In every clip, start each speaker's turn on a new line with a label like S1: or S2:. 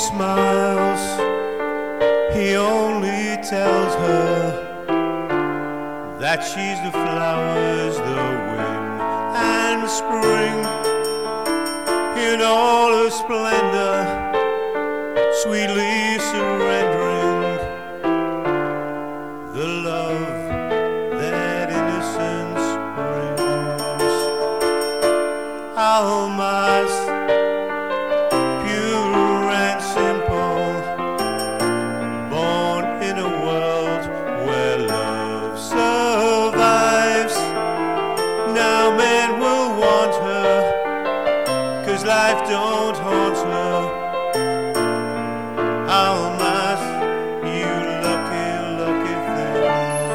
S1: smiles, he only tells her that she's the flowers, the wind and spring, in all her splendor, sweetly surrendering the love that innocence brings. Almas, pure and simple, born in a world where love survives. Now men will want her, 'cause life don't haunt her. Almas, you lucky, lucky thing.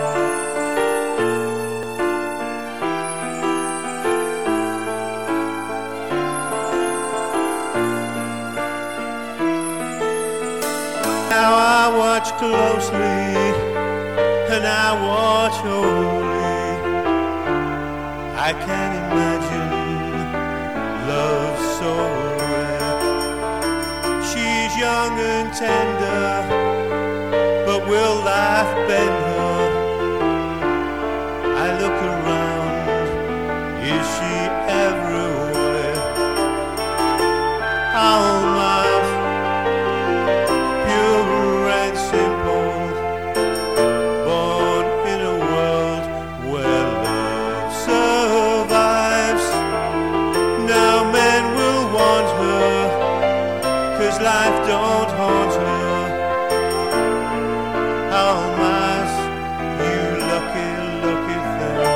S1: Now I watch closely, and I watch wholly. I can't imagine love so rare. She's young and tender, but will life bend her? I look around, is she everywhere? Almas, pure and simple, born in a world where love survives. Now men will want her, 'cause life don't haunt her. Almas, you lucky, lucky thing.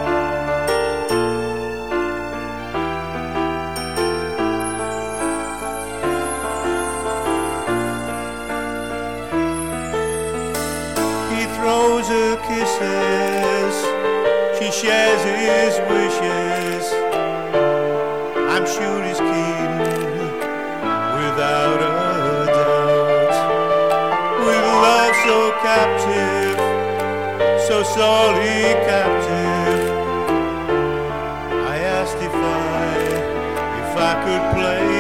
S1: He throws her kisses, she shares his wishes. I'm sure he's keen, without a doubt. With love so captive, so sorely captive, I asked if I could play